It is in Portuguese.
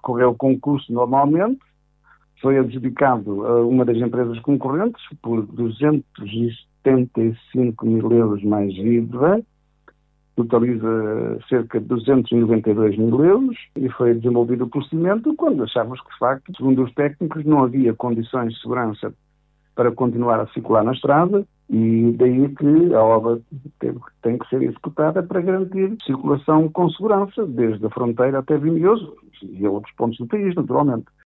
correu o concurso normalmente, foi adjudicado a uma das empresas concorrentes por 275 mil euros mais IVA, totaliza cerca de 292 mil euros, e foi desenvolvido o procedimento quando achávamos que, de facto, segundo os técnicos, não havia condições de segurança para continuar a circular na estrada, e daí que a obra tem que ser executada para garantir circulação com segurança, desde a fronteira até Vimioso e a outros pontos do país, naturalmente.